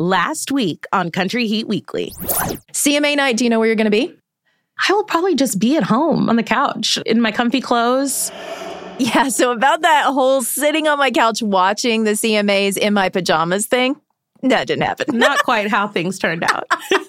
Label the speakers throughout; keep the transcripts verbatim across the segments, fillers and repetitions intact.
Speaker 1: last week on Country Heat Weekly.
Speaker 2: C M A night, do you know where you're going to be?
Speaker 1: I will probably just be at home on the couch in my comfy clothes.
Speaker 2: Yeah, so about that whole sitting on my couch watching the C M As in my pajamas thing, that didn't happen.
Speaker 1: Not quite how things turned out.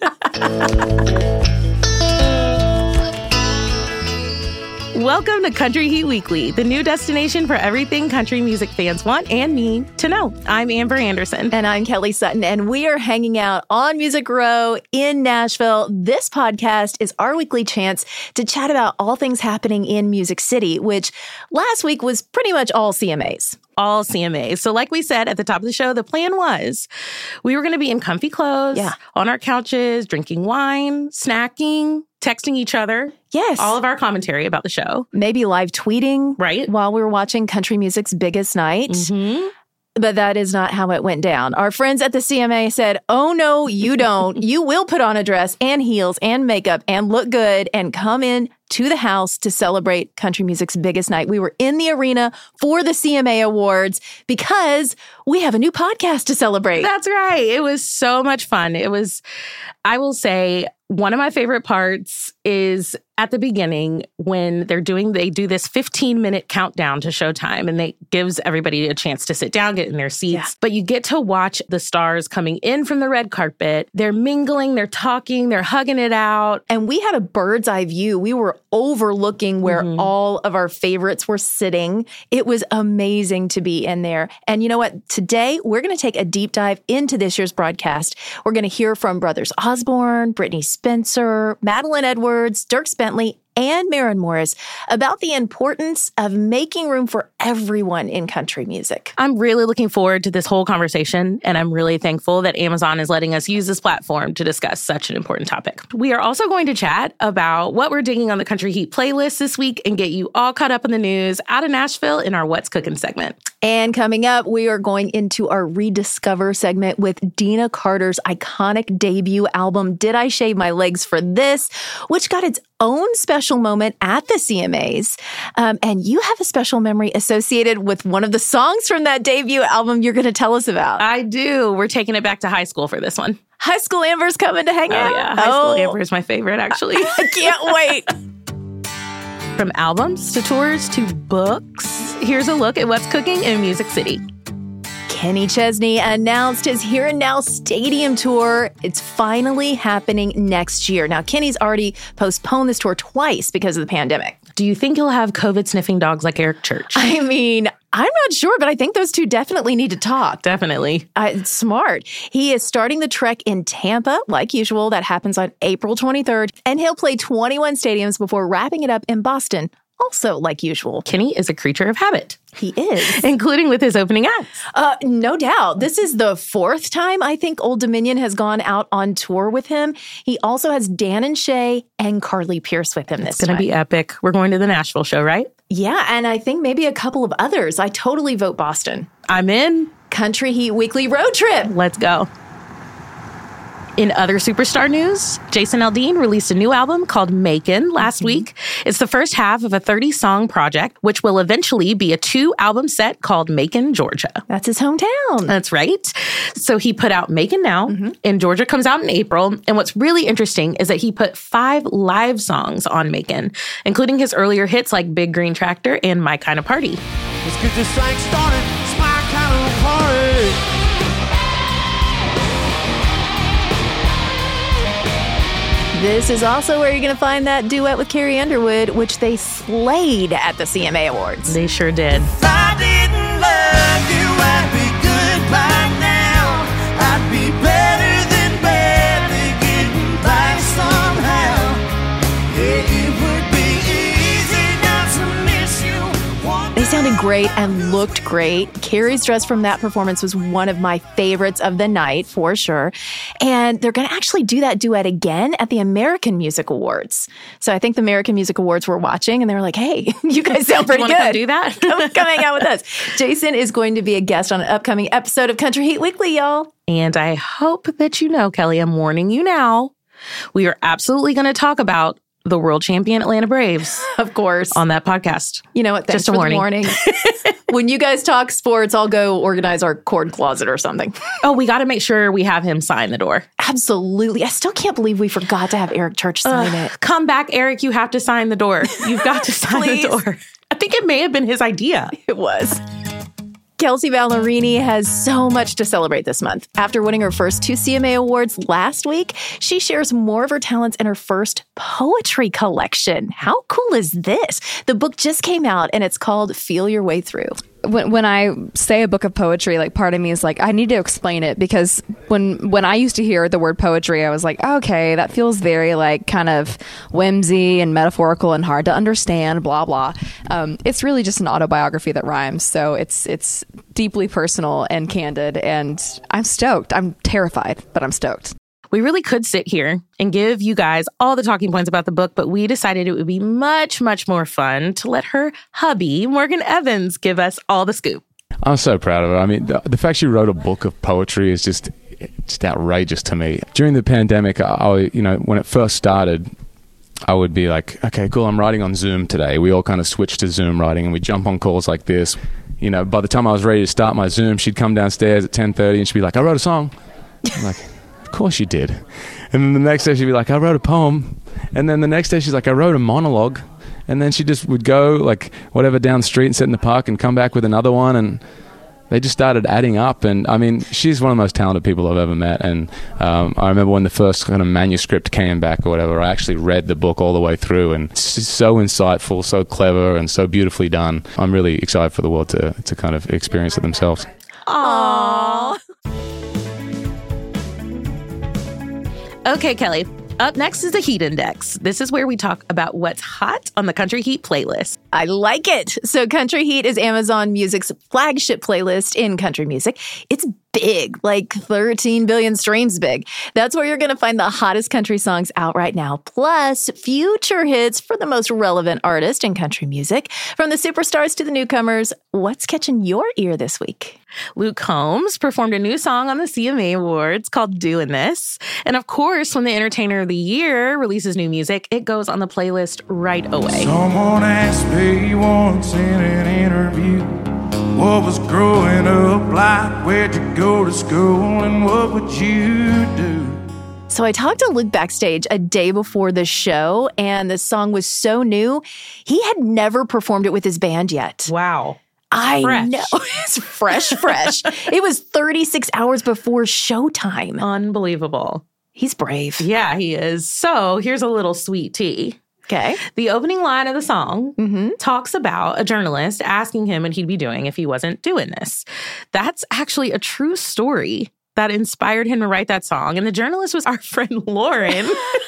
Speaker 1: Welcome to Country Heat Weekly, the new destination for everything country music fans want and need to know. I'm Amber Anderson.
Speaker 2: And I'm Kelly Sutton, and we are hanging out on Music Row in Nashville. This podcast is our weekly chance to chat about all things happening in Music City, which last week was pretty much all C M As.
Speaker 1: All C M As. So like we said at the top of the show, the plan was we were going to be in comfy clothes,
Speaker 2: yeah.
Speaker 1: on our couches, drinking wine, snacking, texting each other.
Speaker 2: Yes.
Speaker 1: All of our commentary about the show.
Speaker 2: Maybe live tweeting.
Speaker 1: Right.
Speaker 2: While we were watching country music's biggest night.
Speaker 1: Mm-hmm.
Speaker 2: But that is not how it went down. Our friends at the C M A said, oh, no, you don't. You will put on a dress and heels and makeup and look good and come in to the house to celebrate country music's biggest night. We were in the arena for the C M A Awards because we have a new podcast to celebrate.
Speaker 1: That's right. It was so much fun. It was, I will say, one of my favorite parts is at the beginning when they're doing, they do this fifteen minute countdown to showtime, and they gives everybody a chance to sit down, get in their seats. Yeah. But you get to watch the stars coming in from the red carpet. They're mingling, they're talking, they're hugging it out.
Speaker 2: And we had a bird's eye view. We were overlooking where mm-hmm. all of our favorites were sitting. It was amazing to be in there. And you know what? Today, we're going to take a deep dive into this year's broadcast. We're going to hear from Brothers Osborne, Brittany Spencer, Madeline Edwards, Dierks Bentley, and Maren Morris about the importance of making room for everyone in country music.
Speaker 1: I'm really looking forward to this whole conversation, and I'm really thankful that Amazon is letting us use this platform to discuss such an important topic. We are also going to chat about what we're digging on the Country Heat playlist this week and get you all caught up in the news out of Nashville in our What's Cooking segment.
Speaker 2: And coming up, we are going into our Rediscover segment with Deana Carter's iconic debut album, Did I Shave My Legs for This?, which got its own special moment at the C M As. Um, and you have a special memory associated with one of the songs from that debut album you're going to tell us about.
Speaker 1: I do. We're taking it back to high school for this one.
Speaker 2: High School Amber's coming to hang
Speaker 1: oh,
Speaker 2: out.
Speaker 1: Yeah. High
Speaker 2: oh.
Speaker 1: School Amber is my favorite, actually.
Speaker 2: I can't wait.
Speaker 1: From albums to tours to books, here's a look at what's cooking in Music City.
Speaker 2: Kenny Chesney announced his Here and Now Stadium Tour. It's finally happening next year. Now, Kenny's already postponed this tour twice because of the pandemic.
Speaker 1: Do you think he'll have COVID-sniffing dogs like Eric Church?
Speaker 2: I mean, I'm not sure, but I think those two definitely need to talk.
Speaker 1: Definitely.
Speaker 2: Uh, it's smart. He is starting the trek in Tampa, like usual. That happens on April twenty-third. And he'll play twenty-one stadiums before wrapping it up in Boston, also like usual.
Speaker 1: Kenny is a creature of habit.
Speaker 2: He is.
Speaker 1: Including with his opening acts.
Speaker 2: Uh, no doubt. This is the fourth time I think Old Dominion has gone out on tour with him. He also has Dan and Shay and Carly Pearce with him this time.
Speaker 1: It's going to be epic. We're going to the Nashville show, right?
Speaker 2: Yeah, and I think maybe a couple of others. I totally vote Boston.
Speaker 1: I'm in.
Speaker 2: Country Heat Weekly road trip.
Speaker 1: Let's go. In other superstar news, Jason Aldean released a new album called Macon last mm-hmm. week. It's the first half of a thirty-song project, which will eventually be a two-album set called Macon, Georgia.
Speaker 2: That's his hometown.
Speaker 1: That's right. So he put out Macon Now, mm-hmm. and Georgia comes out in April. And what's really interesting is that he put five live songs on Macon, including his earlier hits like Big Green Tractor and My Kind of Party.
Speaker 3: Let's get this thing started. It's my kind of party.
Speaker 2: This is also where you're going to find that duet with Carrie Underwood, which they slayed at the C M A Awards.
Speaker 1: They sure did.
Speaker 3: If I didn't love you, I'd be good by now. I'd be better than badly getting by somehow. Yeah, it would be easy not to miss you.
Speaker 2: They sounded great and looked great. Carrie's dress from that performance was one of my favorites of the night, for sure. And they're going to actually do that duet again at the American Music Awards. So I think the American Music Awards were watching, and they were like, hey, you guys sound pretty
Speaker 1: you
Speaker 2: good.
Speaker 1: Come do that?
Speaker 2: come, come hang out with us. Jason is going to be a guest on an upcoming episode of Country Heat Weekly, y'all.
Speaker 1: And I hope that you know, Kelly, I'm warning you now, we are absolutely going to talk about the world champion Atlanta Braves.
Speaker 2: Of course.
Speaker 1: On that podcast.
Speaker 2: You know what? Thanks
Speaker 1: Just a
Speaker 2: for
Speaker 1: warning.
Speaker 2: the warning. When you guys talk sports, I'll go organize our cord closet or something.
Speaker 1: Oh, we got to make sure we have him sign the door.
Speaker 2: Absolutely. I still can't believe we forgot to have Eric Church sign
Speaker 1: uh,
Speaker 2: it.
Speaker 1: Come back, Eric. You have to sign the door. You've got to sign the door. I think it may have been his idea.
Speaker 2: It was. Kelsea Ballerini has so much to celebrate this month. After winning her first two C M A awards last week, she shares more of her talents in her first poetry collection. How cool is this? The book just came out and it's called Feel Your Way Through.
Speaker 4: When when I say a book of poetry, like part of me is like, I need to explain it, because when when I used to hear the word poetry, I was like, okay, that feels very like kind of whimsy and metaphorical and hard to understand, blah, blah. Um, it's really just an autobiography that rhymes. So it's it's deeply personal and candid, and I'm stoked. I'm terrified, but I'm stoked.
Speaker 1: We really could sit here and give you guys all the talking points about the book, but we decided it would be much, much more fun to let her hubby, Morgan Evans, give us all the scoop.
Speaker 5: I'm so proud of her. I mean, the, the fact she wrote a book of poetry is just just outrageous to me. During the pandemic, I, I you know, when it first started, I would be like, okay, cool, I'm writing on Zoom today. We all kind of switched to Zoom writing, and we jump on calls like this. You know, by the time I was ready to start my Zoom, she'd come downstairs at ten thirty and she'd be like, I wrote a song. I'm like, of course you did. And then the next day she'd be like, I wrote a poem. And then the next day she's like, I wrote a monologue. And then she just would go like whatever down the street and sit in the park and come back with another one. And they just started adding up. And I mean, she's one of the most talented people I've ever met. And um, I remember when the first kind of manuscript came back or whatever, I actually read the book all the way through, and it's just so insightful, so clever, and so beautifully done. I'm really excited for the world to, to kind of experience it themselves.
Speaker 1: Aww. Okay, Kelly. Up next is the Heat Index. This is where we talk about what's hot on the Country Heat playlist.
Speaker 2: I like it. So Country Heat is Amazon Music's flagship playlist in country music. It's big, like thirteen billion streams big. That's where you're going to find the hottest country songs out right now, plus future hits for the most relevant artists in country music. From the superstars to the newcomers, what's catching your ear this week?
Speaker 1: Luke Combs performed a new song on the C M A Awards called Doing This. And of course, when the Entertainer of the Year releases new music, it goes on the playlist right away.
Speaker 3: Someone asked me once in an interview, what was growing up like? Where'd you go to school and what would you do?
Speaker 2: So I talked to Luke backstage a day before the show, and the song was so new, he had never performed it with his band yet.
Speaker 1: Wow.
Speaker 2: I
Speaker 1: Fresh.
Speaker 2: know. It's fresh, fresh. It was thirty-six hours before showtime.
Speaker 1: Unbelievable.
Speaker 2: He's brave.
Speaker 1: Yeah, he is. So here's a little sweet tea.
Speaker 2: Okay.
Speaker 1: The opening line of the song
Speaker 2: Mm-hmm.
Speaker 1: talks about a journalist asking him what he'd be doing if he wasn't doing this. That's actually a true story that inspired him to write that song. And the journalist was our friend Lauren,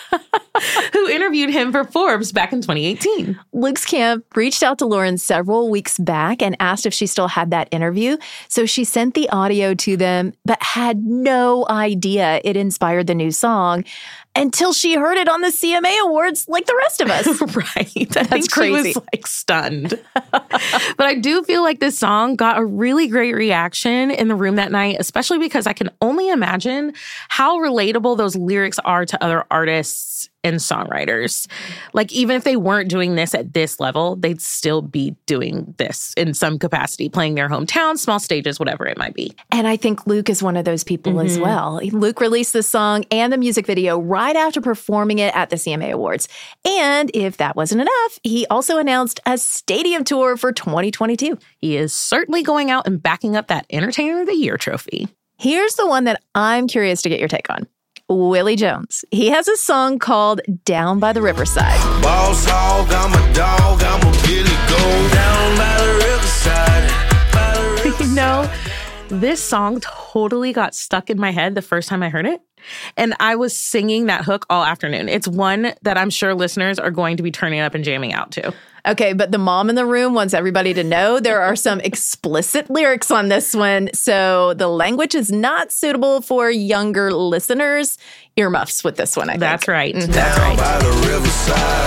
Speaker 1: who interviewed him for Forbes back in twenty eighteen.
Speaker 2: Luke's camp reached out to Lauren several weeks back and asked if she still had that interview. So she sent the audio to them, but had no idea it inspired the new song until she heard it on the C M A Awards like the rest of us.
Speaker 1: Right. I
Speaker 2: That's
Speaker 1: think
Speaker 2: crazy.
Speaker 1: She was like stunned. But I do feel like this song got a really great reaction in the room that night, especially because I can only imagine how relatable those lyrics are to other artists and songwriters. Like, even if they weren't doing this at this level, they'd still be doing this in some capacity, playing their hometown, small stages, whatever it might be.
Speaker 2: And I think Luke is one of those people as well. Luke released the song and the music video right after performing it at the C M A Awards. And if that wasn't enough, he also announced a stadium tour for twenty twenty-two.
Speaker 1: He is certainly going out and backing up that Entertainer of the Year trophy.
Speaker 2: Here's the one that I'm curious to get your take on. Willie Jones. He has a song called Down by the Riverside.
Speaker 3: Boss hog, I'm a dog, I'm a Billy Goat. Down by the riverside, by the riverside.
Speaker 1: You know, this song totally got stuck in my head the first time I heard it. And I was singing that hook all afternoon. It's one that I'm sure listeners are going to be turning up and jamming out to.
Speaker 2: Okay, but the mom in the room wants everybody to know there are some explicit lyrics on this one. So the language is not suitable for younger listeners. Earmuffs with this one, I think.
Speaker 1: That's right.
Speaker 2: Mhm.
Speaker 1: That's
Speaker 3: Down
Speaker 1: right.
Speaker 3: by the riverside.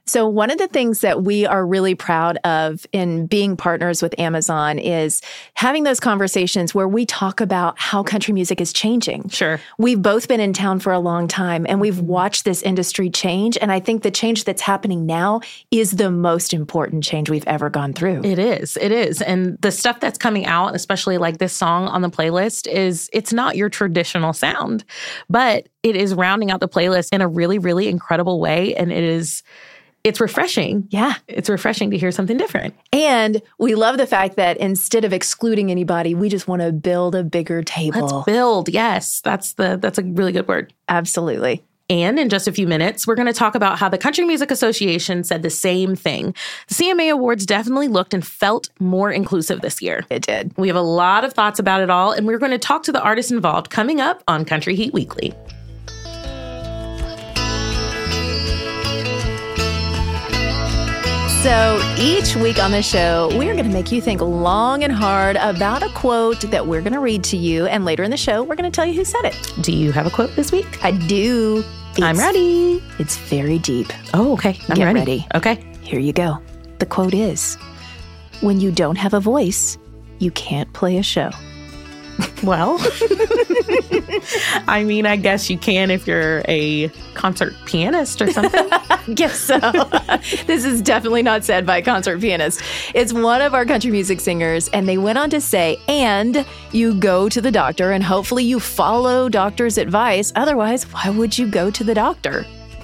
Speaker 2: So one of the things that we are really proud of in being partners with Amazon is having those conversations where we talk about how country music is changing.
Speaker 1: Sure.
Speaker 2: We've both been in town for a long time and we've watched this industry change. And I think the change that's happening now is the most important change we've ever gone through.
Speaker 1: It is. It is. And the stuff that's coming out, especially like this song on the playlist, is it's not your traditional sound, but it is rounding out the playlist in a really, really incredible way. And it is... It's refreshing.
Speaker 2: Yeah.
Speaker 1: It's refreshing to hear something different.
Speaker 2: And we love the fact that instead of excluding anybody, we just want to build a bigger table.
Speaker 1: Let's build. Yes. That's the that's a really good word.
Speaker 2: Absolutely.
Speaker 1: And in just a few minutes, we're going to talk about how the Country Music Association said the same thing. The C M A Awards definitely looked and felt more inclusive this year.
Speaker 2: It did.
Speaker 1: We have a lot of thoughts about it all, and we're going to talk to the artists involved coming up on Country Heat Weekly.
Speaker 2: So each week on the show, we're going to make you think long and hard about a quote that we're going to read to you. And later in the show, we're going to tell you who said it.
Speaker 1: Do you have a quote this week?
Speaker 2: I do. It's,
Speaker 1: I'm ready.
Speaker 2: It's very deep.
Speaker 1: Oh, okay. I'm
Speaker 2: Get
Speaker 1: ready.
Speaker 2: ready.
Speaker 1: Okay.
Speaker 2: Here you go. The quote is, when you don't have a voice, you can't play a show.
Speaker 1: Well, I mean, I guess you can if you're a concert pianist or something.
Speaker 2: Guess so. This is definitely not said by a concert pianist. It's one of our country music singers, and they went on to say, and you go to the doctor, and hopefully you follow doctor's advice. Otherwise, why would you go to the doctor?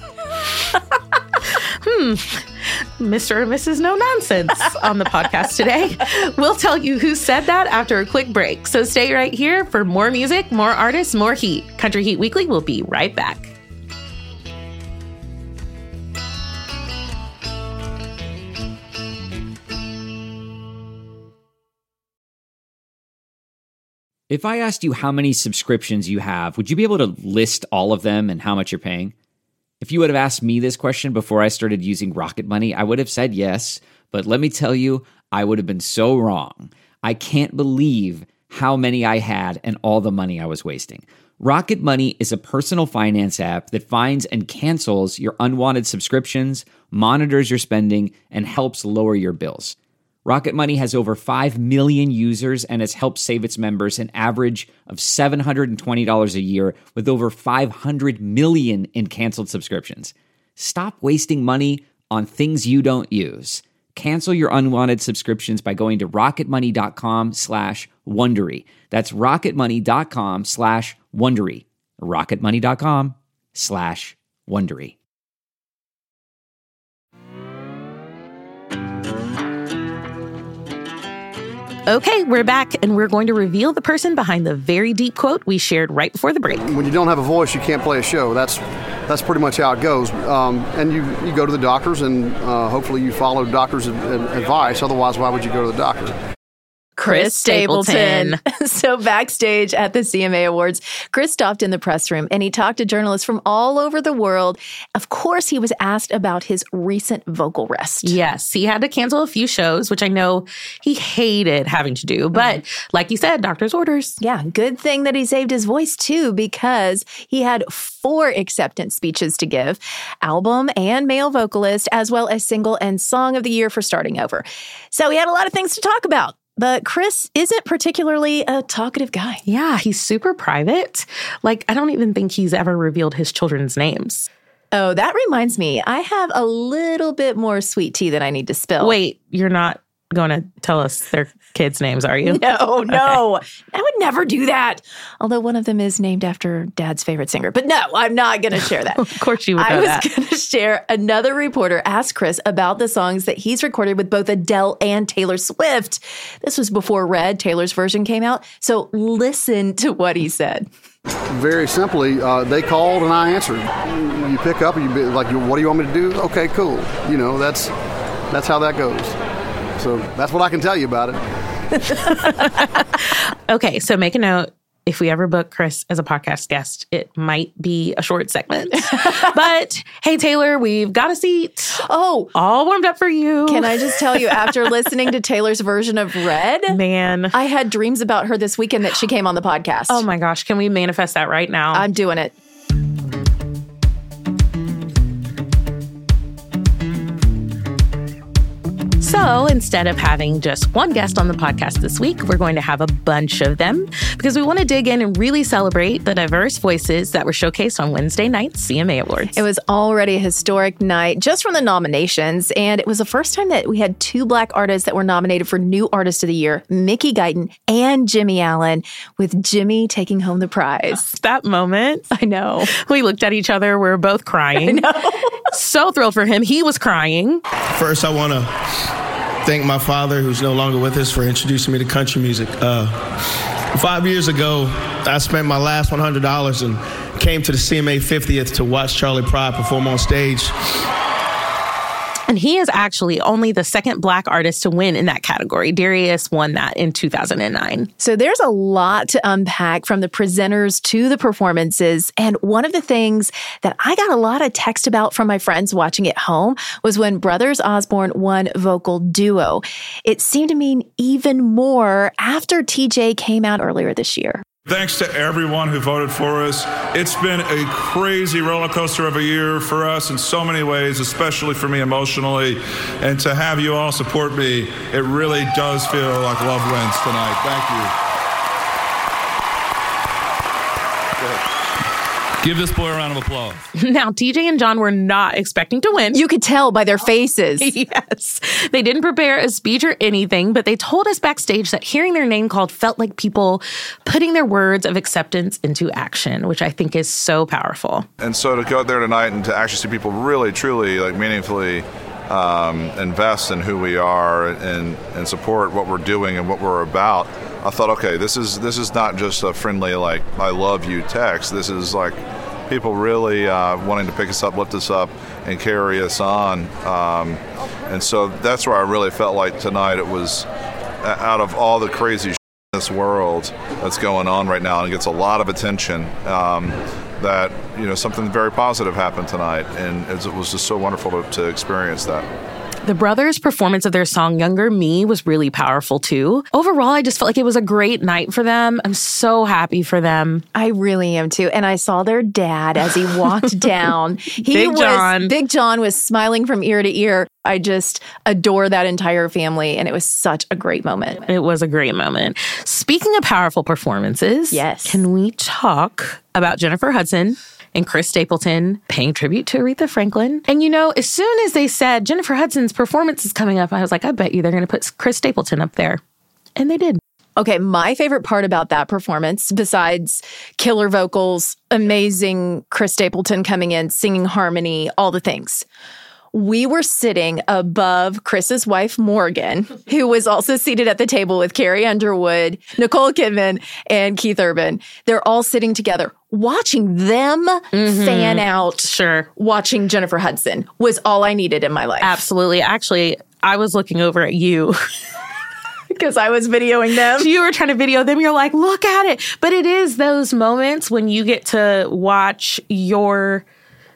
Speaker 1: hmm. Mister and Missus No Nonsense on the podcast today. We'll tell you who said that after a quick break. So stay right here for more music, more artists, more heat. Country Heat Weekly will be right back.
Speaker 6: If I asked you how many subscriptions you have, would you be able to list all of them and how much you're paying? If you would have asked me this question before I started using Rocket Money, I would have said yes, but let me tell you, I would have been so wrong. I can't believe how many I had and all the money I was wasting. Rocket Money is a personal finance app that finds and cancels your unwanted subscriptions, monitors your spending, and helps lower your bills. Rocket Money has over five million users and has helped save its members an average of seven hundred twenty dollars a year with over five hundred million in canceled subscriptions. Stop wasting money on things you don't use. Cancel your unwanted subscriptions by going to rocketmoney.com slash Wondery. That's rocketmoney.com slash Wondery. rocketmoney.com slash Wondery.
Speaker 1: Okay, we're back, and we're going to reveal the person behind the very deep quote we shared right before the break.
Speaker 7: When you don't have a voice, you can't play a show. That's that's pretty much how it goes. Um, and you, you go to the doctors, and uh, hopefully you follow doctors' advice. Otherwise, why would you go to the doctor?
Speaker 2: Chris Stapleton. So backstage at the C M A Awards, Chris stopped in the press room and he talked to journalists from all over the world. Of course, he was asked about his recent vocal rest.
Speaker 1: Yes, he had to cancel a few shows, which I know he hated having to do. But mm-hmm. like you said, doctor's orders.
Speaker 2: Yeah, good thing that he saved his voice too, because he had four acceptance speeches to give, album and male vocalist, as well as single and song of the year for Starting Over. So he had a lot of things to talk about. But Chris isn't particularly a talkative guy.
Speaker 1: Yeah, he's super private. Like, I don't even think he's ever revealed his children's names.
Speaker 2: Oh, that reminds me. I have a little bit more sweet tea that I need to spill.
Speaker 1: Wait, you're not going to tell us their kids' names, are you?
Speaker 2: No, no. Okay. I would never do that. Although one of them is named after Dad's favorite singer. But no, I'm not going to share that.
Speaker 1: Of course you would know
Speaker 2: I was
Speaker 1: that.
Speaker 2: going to share. Another reporter asked Chris about the songs that he's recorded with both Adele and Taylor Swift. This was before Red, Taylor's version, came out. So listen to what he said.
Speaker 7: Very simply, uh, they called and I answered. You pick up and you be like, what do you want me to do? Okay, cool. You know, that's that's how that goes. So that's what I can tell you about it.
Speaker 1: Okay, so make a note. If we ever book Chris as a podcast guest, it might be a short segment. But hey, Taylor, we've got a seat.
Speaker 2: Oh,
Speaker 1: all warmed up for you.
Speaker 2: Can I just tell you, after listening to Taylor's version of Red,
Speaker 1: man,
Speaker 2: I had dreams about her this weekend that she came on the podcast.
Speaker 1: Oh my gosh, can we manifest that right now?
Speaker 2: I'm doing it.
Speaker 1: So instead of having just one guest on the podcast this week, we're going to have a bunch of them because we want to dig in and really celebrate the diverse voices that were showcased on Wednesday night's C M A Awards.
Speaker 2: It was already a historic night just from the nominations, and it was the first time that we had two Black artists that were nominated for New Artist of the Year, Mickey Guyton and Jimmy Allen, with Jimmy taking home the prize.
Speaker 1: That moment.
Speaker 2: I know.
Speaker 1: We looked at each other. We were both crying.
Speaker 2: I know.
Speaker 1: So thrilled for him. He was crying.
Speaker 8: First, I want to thank my father, who's no longer with us, for introducing me to country music. Uh, five years ago, I spent my last one hundred dollars and came to the C M A fiftieth to watch Charlie Pride perform on stage.
Speaker 1: And he is actually only the second Black artist to win in that category. Darius won that in two thousand nine.
Speaker 2: So there's a lot to unpack from the presenters to the performances. And one of the things that I got a lot of text about from my friends watching at home was when Brothers Osborne won Vocal Duo. It seemed to mean even more after T J came out earlier this year.
Speaker 9: Thanks to everyone who voted for us. It's been a crazy roller coaster of a year for us in so many ways, especially for me emotionally. And to have you all support me, it really does feel like love wins tonight. Thank you. Give this boy a round of applause.
Speaker 1: Now, T J and John were not expecting to win.
Speaker 2: You could tell by their faces.
Speaker 1: Yes. They didn't prepare a speech or anything, but they told us backstage that hearing their name called felt like people putting their words of acceptance into action, which I think is so powerful.
Speaker 10: And so to go out there tonight and to actually see people really, truly, like meaningfully um, invest in who we are and, and support what we're doing and what we're about, I thought, okay, this is this is not just a friendly, like, I love you text. This is like people really uh, wanting to pick us up, lift us up, and carry us on. Um, and so that's where I really felt like tonight it was, out of all the crazy shit in this world that's going on right now and it gets a lot of attention, um, that, you know, something very positive happened tonight. And it was just so wonderful to, to experience that.
Speaker 1: The brothers' performance of their song Younger Me was really powerful too. Overall, I just felt like it was a great night for them. I'm so happy for them.
Speaker 2: I really am too. And I saw their dad as he walked down. He
Speaker 1: Big
Speaker 2: was,
Speaker 1: John.
Speaker 2: Big John was smiling from ear to ear. I just adore that entire family. And it was such a great moment.
Speaker 1: It was a great moment. Speaking of powerful performances,
Speaker 2: yes,
Speaker 1: can we talk about Jennifer Hudson and Chris Stapleton paying tribute to Aretha Franklin? And, you know, as soon as they said Jennifer Hudson's performance is coming up, I was like, I bet you they're going to put Chris Stapleton up there. And they did.
Speaker 2: Okay, my favorite part about that performance, besides killer vocals, amazing Chris Stapleton coming in, singing harmony, all the things, we were sitting above Chris's wife, Morgan, who was also seated at the table with Carrie Underwood, Nicole Kidman, and Keith Urban. They're all sitting together. Watching them mm-hmm. fan out,
Speaker 1: sure.
Speaker 2: watching Jennifer Hudson was all I needed in my life.
Speaker 1: Absolutely. Actually, I was looking over at you.
Speaker 2: Because I was videoing them.
Speaker 1: You were trying to video them. You're like, look at it. But it is those moments when you get to watch your,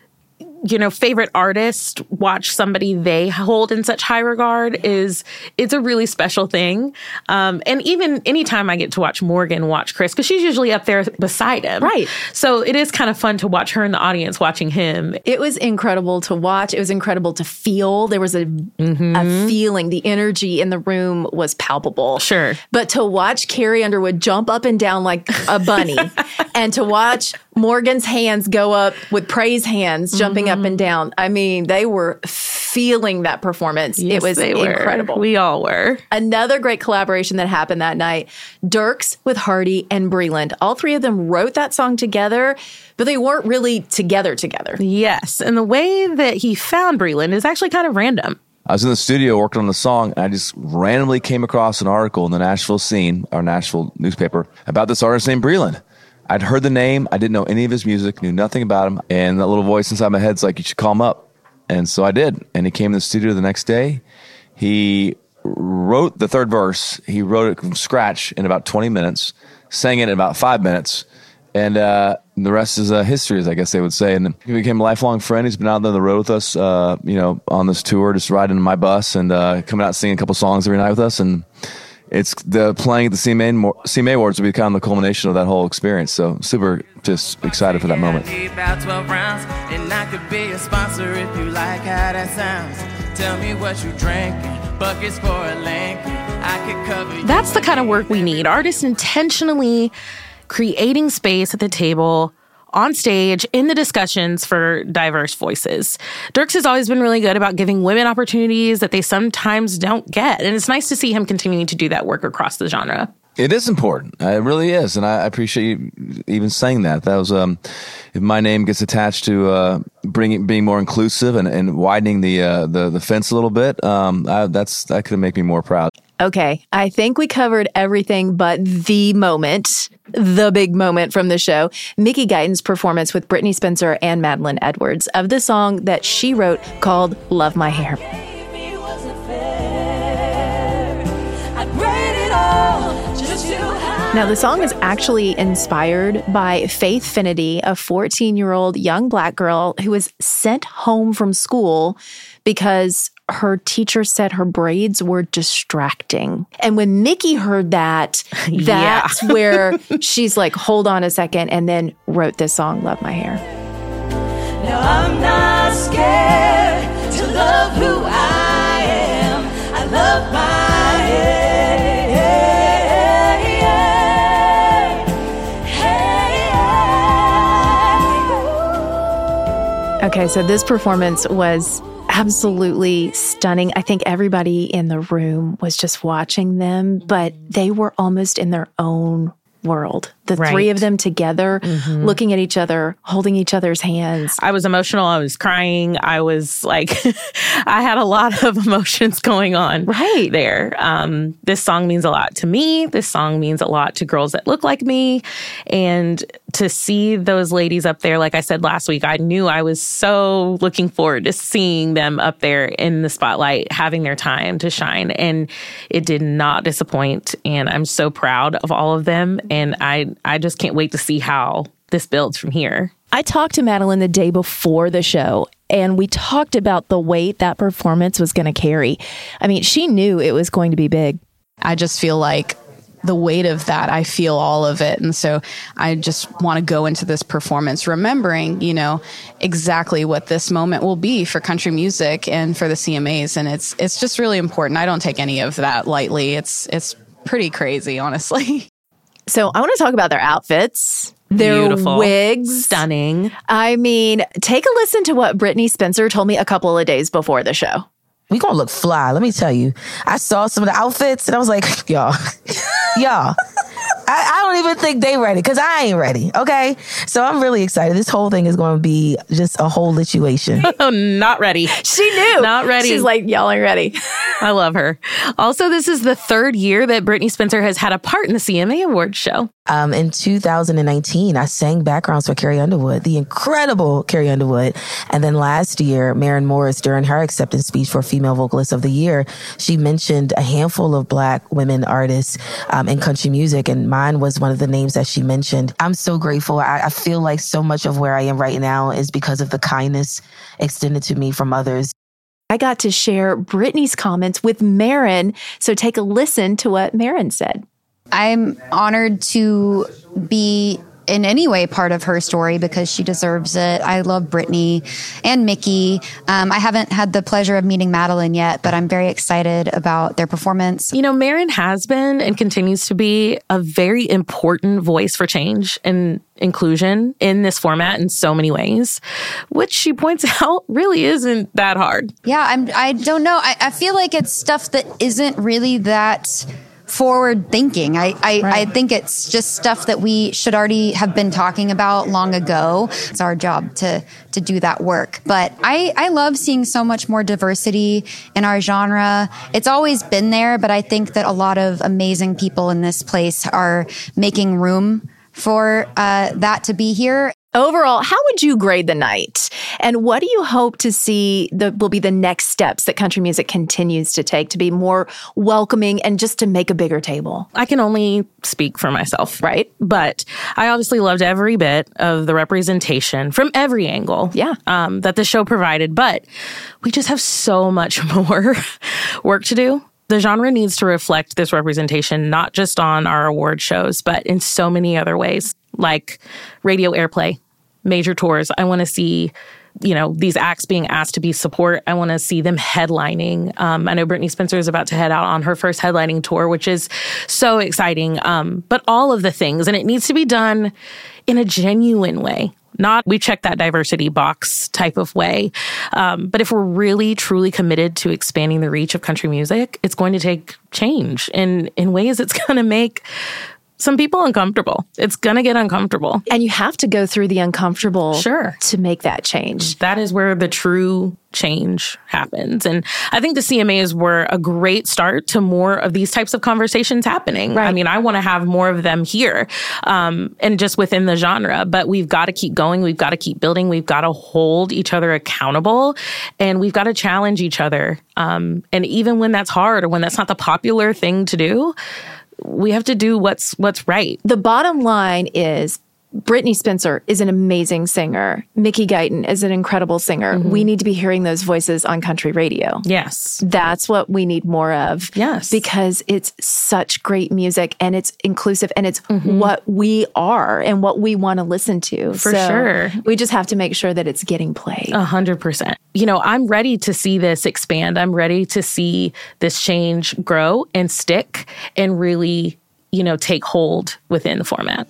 Speaker 1: you know, favorite artist watch somebody they hold in such high regard. Is it's a really special thing. Um, and even anytime I get to watch Morgan watch Chris, because she's usually up there beside him.
Speaker 2: Right.
Speaker 1: So it is kind of fun to watch her in the audience watching him.
Speaker 2: It was incredible to watch. It was incredible to feel. There was a, mm-hmm. a feeling. The energy in the room was palpable.
Speaker 1: Sure.
Speaker 2: But to watch Carrie Underwood jump up and down like a bunny and to watch Morgan's hands go up with praise hands jumping mm-hmm. up and down. I mean, they were feeling that performance.
Speaker 1: Yes,
Speaker 2: it was
Speaker 1: they
Speaker 2: incredible.
Speaker 1: Were. We all were.
Speaker 2: Another great collaboration that happened that night, Dierks with Hardy and Breland. All three of them wrote that song together, but they weren't really together together.
Speaker 1: Yes. And the way that he found Breland is actually kind of random.
Speaker 11: I was in the studio working on the song, and I just randomly came across an article in the Nashville Scene, our Nashville newspaper, about this artist named Breland. I'd heard the name. I didn't know any of his music, knew nothing about him. And that little voice inside my head's like, you should call him up. And so I did. And he came to the studio the next day. He wrote the third verse. He wrote it from scratch in about twenty minutes, sang it in about five minutes. And uh, the rest is uh, history, as I guess they would say. And he became a lifelong friend. He's been out there on the road with us, uh, you know, on this tour, just riding in my bus and uh, coming out and singing a couple songs every night with us. And it's the playing at the C M A, C M A Awards will be kind of the culmination of that whole experience. So super just excited for that moment.
Speaker 3: About twelve rounds, and I could be a sponsor if you like how that sounds. Tell me what you drinking, buckets for a length. I could cover you.
Speaker 1: That's the kind of work we need. Artists intentionally creating space at the table, on stage, in the discussions for diverse voices. Dierks has always been really good about giving women opportunities that they sometimes don't get. And it's nice to see him continuing to do that work across the genre.
Speaker 11: It is important. It really is. And I appreciate you even saying that. That was, um, if my name gets attached to uh, bringing, being more inclusive and, and widening the, uh, the the fence a little bit, um, I, that's that could make me more proud.
Speaker 2: Okay, I think we covered everything but the moment, the big moment from the show, Mickey Guyton's performance with Brittney Spencer and Madeline Edwards of the song that she wrote called Love My Hair. Now, the song is actually inspired by Faith Finity, a fourteen-year-old young Black girl who was sent home from school because her teacher said her braids were distracting. And when Mickey heard that, that's
Speaker 1: Yeah.
Speaker 2: where she's like, hold on a second, and then wrote this song, Love My Hair.
Speaker 3: Now I'm not scared to love who I am. I love my hair.
Speaker 2: Okay, so this performance was absolutely stunning. I think everybody in the room was just watching them, but they were almost in their own world. The
Speaker 1: Right.
Speaker 2: three of them together,
Speaker 1: Mhm.
Speaker 2: looking at each other, holding each other's hands.
Speaker 1: I was emotional. I was crying. I was like, I had a lot of emotions going on
Speaker 2: right
Speaker 1: there. Um, this song means a lot to me. This song means a lot to girls that look like me. And to see those ladies up there, like I said last week, I knew I was so looking forward to seeing them up there in the spotlight, having their time to shine. And it did not disappoint. And I'm so proud of all of them. And I, I just can't wait to see how this builds from here.
Speaker 2: I talked to Madeline the day before the show, and we talked about the weight that performance was going to carry. I mean, she knew it was going to be big.
Speaker 12: I just feel like the weight of that, I feel all of it. And so I just want to go into this performance remembering, you know, exactly what this moment will be for country music and for the C M As. And it's it's just really important. I don't take any of that lightly. It's it's pretty crazy, honestly.
Speaker 2: So I want to talk about their outfits. Their
Speaker 1: Beautiful.
Speaker 2: wigs.
Speaker 1: Stunning.
Speaker 2: I mean, take a listen to what Brittney Spencer told me a couple of days before the show.
Speaker 13: We gonna look fly, let me tell you. I saw some of the outfits and I was like, y'all, y'all, I, I don't even think they ready because I ain't ready, okay? So I'm really excited. This whole thing is going to be just a whole situation.
Speaker 1: Oh, not ready.
Speaker 2: She knew.
Speaker 1: Not ready.
Speaker 2: She's like, y'all ain't ready.
Speaker 1: I love her. Also, this is the third year that Brittney Spencer has had a part in the C M A Awards show.
Speaker 13: Um, in two thousand nineteen, I sang backgrounds for Carrie Underwood, the incredible Carrie Underwood. And then last year, Maren Morris, during her acceptance speech for Female Vocalist of the Year, she mentioned a handful of Black women artists um, in country music, and mine was one of the names that she mentioned. I'm so grateful. I, I feel like so much of where I am right now is because of the kindness extended to me from others.
Speaker 2: I got to share Brittney's comments with Maren, so take a listen to what Maren said.
Speaker 14: I'm honored to be in any way part of her story because she deserves it. I love Brittney and Mickey. Um, I haven't had the pleasure of meeting Madeline yet, but I'm very excited about their performance.
Speaker 1: You know, Maren has been and continues to be a very important voice for change and inclusion in this format in so many ways, which she points out really isn't that hard.
Speaker 14: Yeah, I'm, I don't know. I, I feel like it's stuff that isn't really that forward thinking. I, I, right. I think it's just stuff that we should already have been talking about long ago. It's our job to to do that work. But I, I love seeing so much more diversity in our genre. It's always been there, but I think that a lot of amazing people in this place are making room for uh, that to be here.
Speaker 2: Overall, how would you grade the night? And what do you hope to see that will be the next steps that country music continues to take to be more welcoming and just to make a bigger table?
Speaker 1: I can only speak for myself.
Speaker 2: Right.
Speaker 1: But I obviously loved every bit of the representation from every angle
Speaker 2: yeah.
Speaker 1: um, that the show provided. But we just have so much more work to do. The genre needs to reflect this representation, not just on our award shows, but in so many other ways, like radio airplay, major tours. I want to see you know, these acts being asked to be support. I want to see them headlining. Um, I know Brittany Spencer is about to head out on her first headlining tour, which is so exciting. Um, but all of the things, and it needs to be done in a genuine way. Not we check that diversity box type of way. Um, but if we're really, truly committed to expanding the reach of country music, it's going to take change in, in ways it's going to make some people uncomfortable. It's going to get uncomfortable.
Speaker 2: And you have to go through the uncomfortable
Speaker 1: sure.
Speaker 2: to make that change.
Speaker 1: That is where the true change happens. And I think the C M As were a great start to more of these types of conversations happening. Right. I mean, I want to have more of them here um, and just within the genre. But we've got to keep going. We've got to keep building. We've got to hold each other accountable. And we've got to challenge each other. Um, and even when that's hard or when that's not the popular thing to do, we have to do what's what's right.
Speaker 2: The bottom line is Brittany Spencer is an amazing singer. Mickey Guyton is an incredible singer. Mm-hmm. We need to be hearing those voices on country radio.
Speaker 1: Yes.
Speaker 2: That's what we need more of.
Speaker 1: Yes.
Speaker 2: Because it's such great music and it's inclusive and it's mm-hmm. what we are and what we want to listen to.
Speaker 1: For
Speaker 2: so
Speaker 1: sure.
Speaker 2: We just have to make sure that it's getting played.
Speaker 1: A hundred percent. You know, I'm ready to see this expand. I'm ready to see this change grow and stick and really, you know, take hold within the format.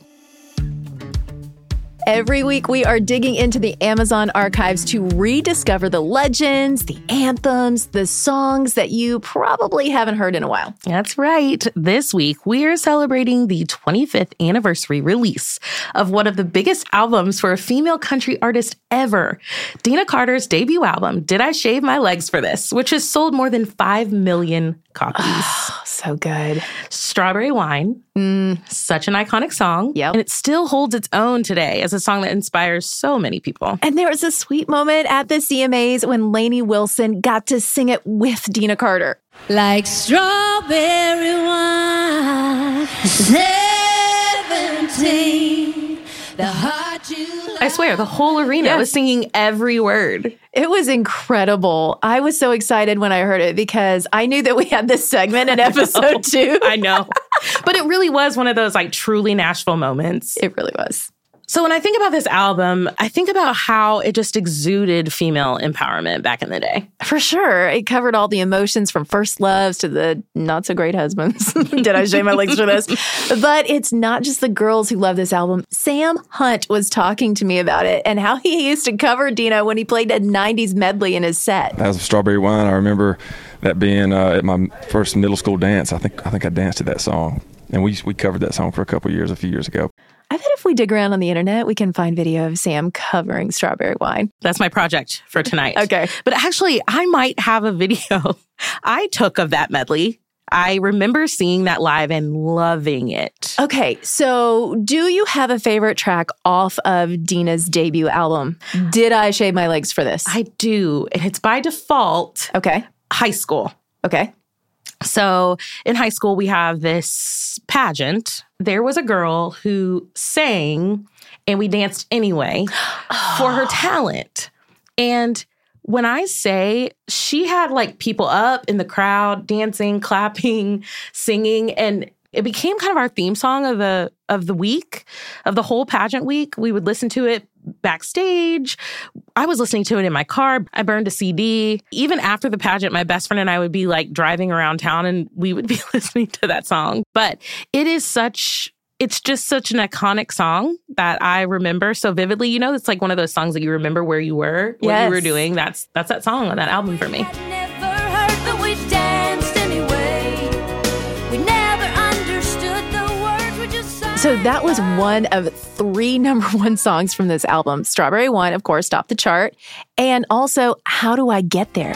Speaker 2: Every week, we are digging into the Amazon archives to rediscover the legends, the anthems, the songs that you probably haven't heard in a while.
Speaker 1: That's right. This week, we are celebrating the twenty-fifth anniversary release of one of the biggest albums for a female country artist ever, Deana Carter's debut album, Did I Shave My Legs for This?, which has sold more than five million copies.
Speaker 2: Oh, so good.
Speaker 1: Strawberry Wine, mm. such an iconic song.
Speaker 2: Yep.
Speaker 1: And it still holds its own today as a song that inspires so many people.
Speaker 2: And there was a sweet moment at the C M As when Lainey Wilson got to sing it with Deana Carter.
Speaker 15: Like strawberry wine, seventeen, the heart you
Speaker 1: I swear, the whole arena yes. was singing every word.
Speaker 2: It was incredible. I was so excited when I heard it because I knew that we had this segment in episode two.
Speaker 1: I know. But it really was one of those like truly Nashville moments.
Speaker 2: It really was.
Speaker 1: So when I think about this album, I think about how it just exuded female empowerment back in the day.
Speaker 2: For sure. It covered all the emotions from first loves to the not so great husbands. Did I shave my legs for this? But it's not just the girls who love this album. Sam Hunt was talking to me about it and how he used to cover Deana when he played a nineties medley in his set.
Speaker 16: That was Strawberry Wine. I remember that being uh, at my first middle school dance. I think I think I danced to that song. And we we covered that song for a couple of years, a few years ago.
Speaker 2: I bet if we dig around on the internet, we can find video of Sam covering Strawberry Wine.
Speaker 1: That's my project for tonight.
Speaker 2: Okay.
Speaker 1: But actually, I might have a video I took of that medley. I remember seeing that live and loving it.
Speaker 2: Okay, so do you have a favorite track off of Deana's debut album? Did I Shave My Legs for This?
Speaker 1: I do. And it's by default.
Speaker 2: Okay.
Speaker 1: High School.
Speaker 2: Okay.
Speaker 1: So in high school, we have this pageant. There was a girl who sang and we danced anyway for her talent. And when I say she had like people up in the crowd dancing, clapping, singing, and it became kind of our theme song of the of the week, of the whole pageant week. We would listen to it backstage. I was listening to it in my car. I burned a C D. Even after the pageant, my best friend and I would be like driving around town and we would be listening to that song. But it is such, it's just such an iconic song that I remember so vividly. You know, it's like one of those songs that you remember where you were, what
Speaker 2: yes.
Speaker 1: you were doing. That's that's that song on that album for me.
Speaker 2: So that was one of three number one songs from this album. Strawberry Wine, of course, topped the chart. And also, How Do I Get There?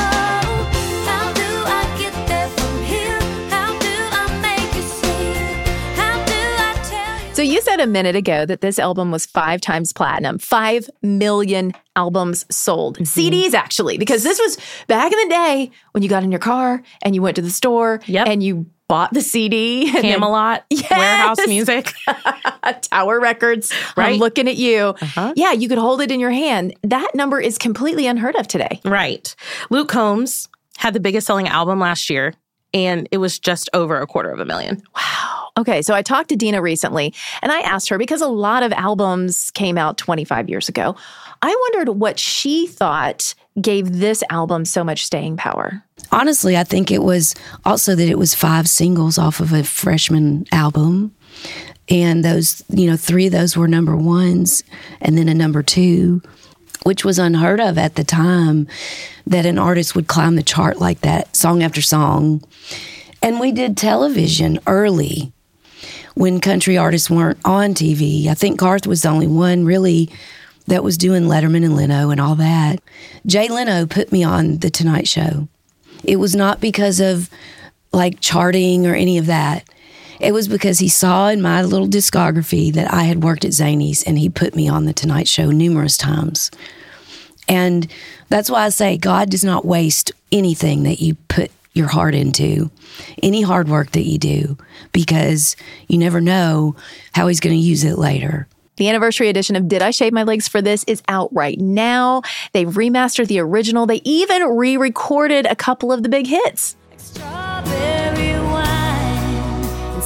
Speaker 2: So you said a minute ago that this album was five times platinum, five million albums sold. Mm-hmm. C Ds, actually, because this was back in the day when you got in your car and you went to the store
Speaker 1: yep.
Speaker 2: and you bought the C D.
Speaker 1: Camelot,
Speaker 2: then, yes.
Speaker 1: Warehouse Music.
Speaker 2: Tower Records.
Speaker 1: Right.
Speaker 2: I'm looking at you.
Speaker 1: Uh-huh.
Speaker 2: Yeah, you could hold it in your hand. That number is completely unheard of today.
Speaker 1: Right. Luke Combs had the biggest selling album last year, and it was just over a quarter of a million.
Speaker 2: Wow. Okay, so I talked to Dina recently, and I asked her, because a lot of albums came out twenty-five years ago, I wondered what she thought gave this album so much staying power.
Speaker 17: Honestly, I think it was also that it was five singles off of a freshman album. And those, you know, three of those were number ones and then a number two, which was unheard of at the time, that an artist would climb the chart like that, song after song. And we did television early when country artists weren't on T V. I think Garth was the only one really that was doing Letterman and Leno and all that. Jay Leno put me on The Tonight Show. It was not because of like charting or any of that. It was because he saw in my little discography that I had worked at Zanies, and he put me on The Tonight Show numerous times. And that's why I say God does not waste anything that you put your heart into, any hard work that you do, because you never know how he's going to use it later.
Speaker 2: The anniversary edition of Did I Shave My Legs for This is out right now. They've remastered the original. They even re-recorded a couple of the big hits.
Speaker 15: Strawberry wine and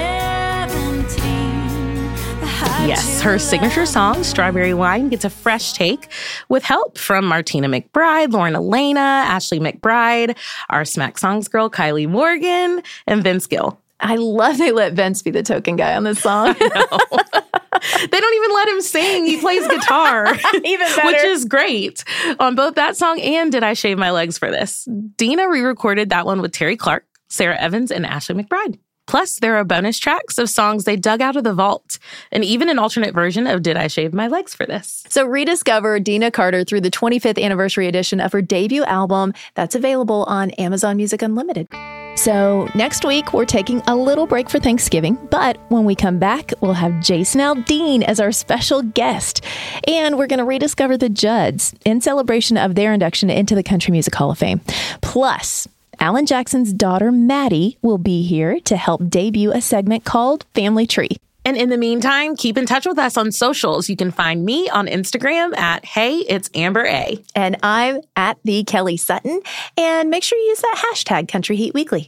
Speaker 15: seventeen.
Speaker 1: Yes, her signature song, Strawberry Wine, gets a fresh take with help from Martina McBride, Lauren Elena, Ashley McBride, our Smack Songs girl, Kylie Morgan, and Vince Gill.
Speaker 2: I love they let Vince be the token guy on this song.
Speaker 1: They don't even let him sing. He plays guitar.
Speaker 2: Even better.
Speaker 1: Which is great. On both that song and Did I Shave My Legs for This. Dina re-recorded that one with Terry Clark, Sarah Evans, and Ashley McBride. Plus, there are bonus tracks of songs they dug out of the vault, and even an alternate version of Did I Shave My Legs for This.
Speaker 2: So rediscover Dina Carter through the twenty-fifth anniversary edition of her debut album that's available on Amazon Music Unlimited. So next week, we're taking a little break for Thanksgiving, but when we come back, we'll have Jason Aldean as our special guest. And we're going to rediscover the Judds in celebration of their induction into the Country Music Hall of Fame. Plus, Alan Jackson's daughter, Maddie, will be here to help debut a segment called Family Tree.
Speaker 1: And in the meantime, keep in touch with us on socials. You can find me on Instagram at Hey, It's Amber A.
Speaker 2: And I'm at the Kelly Sutton. And make sure you use that hashtag Country Heat Weekly.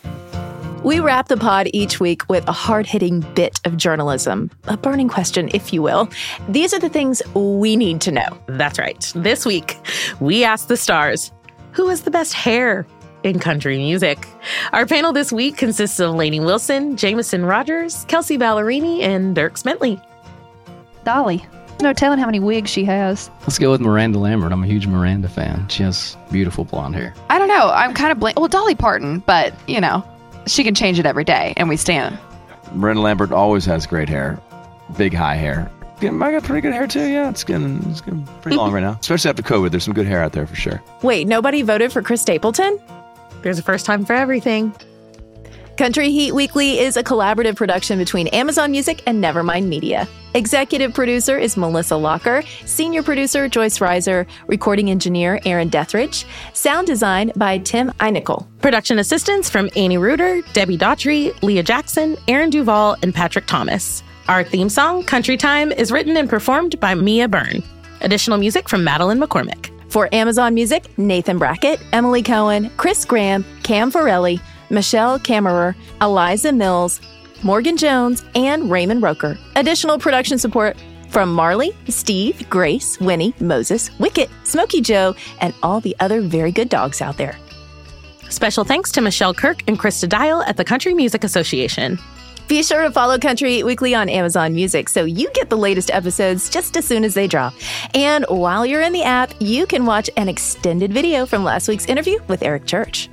Speaker 2: We wrap the pod each week with a hard-hitting bit of journalism, a burning question, if you will. These are the things we need to know.
Speaker 1: That's right. This week, we asked the stars, who has the best hair in country music? Our panel this week consists of Lainey Wilson, Jameson Rogers, Kelsey Ballerini, and Dierks Bentley.
Speaker 4: Dolly. No telling how many wigs she has.
Speaker 18: Let's go with Miranda Lambert. I'm a huge Miranda fan. She has beautiful blonde hair.
Speaker 4: I don't know. I'm kind of blank. Well, Dolly Parton, but, you know, she can change it every day, and we stand.
Speaker 11: Miranda Lambert always has great hair, big high hair. I got pretty good hair, too. Yeah, it's getting, it's getting pretty long right now. Especially after COVID, there's some good hair out there for sure.
Speaker 2: Wait, nobody voted for Chris Stapleton?
Speaker 1: There's a first time for everything.
Speaker 2: Country Heat Weekly is a collaborative production between Amazon Music and Nevermind Media. Executive producer is Melissa Locker, senior producer Joyce Reiser, recording engineer Aaron Dethridge, sound design by Tim Einichel.
Speaker 1: Production assistants from Annie Reuter, Debbie Daughtry, Leah Jackson, Aaron Duvall, and Patrick Thomas. Our theme song, Country Time, is written and performed by Mia Byrne. Additional music from Madeline McCormick.
Speaker 2: For Amazon Music, Nathan Brackett, Emily Cohen, Chris Graham, Cam Farrelly, Michelle Kammerer, Eliza Mills, Morgan Jones, and Raymond Roker. Additional production support from Marley, Steve, Grace, Winnie, Moses, Wicket, Smokey Joe, and all the other very good dogs out there.
Speaker 1: Special thanks to Michelle Kirk and Krista Dial at the Country Music Association.
Speaker 2: Be sure to follow Country Weekly on Amazon Music so you get the latest episodes just as soon as they drop. And while you're in the app, you can watch an extended video from last week's interview with Eric Church.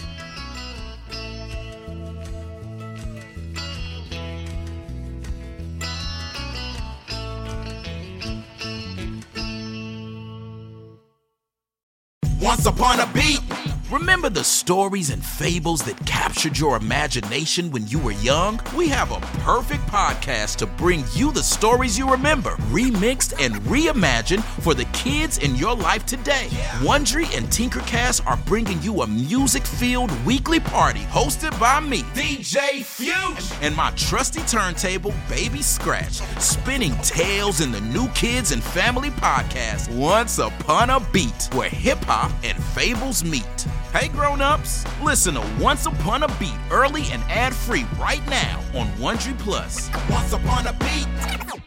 Speaker 19: Once upon a beat. Remember the stories and fables that captured your imagination when you were young? We have a perfect podcast to bring you the stories you remember, remixed and reimagined for the kids in your life today. Yeah. Wondery and Tinkercast are bringing you a music-filled weekly party hosted by me, D J Fusion, and my trusty turntable, Baby Scratch, spinning tales in the new kids and family podcast, Once Upon a Beat, where hip-hop and fables meet. Hey grown-ups, listen to Once Upon a Beat early and ad-free right now on Wondery Plus.
Speaker 3: Once upon a beat.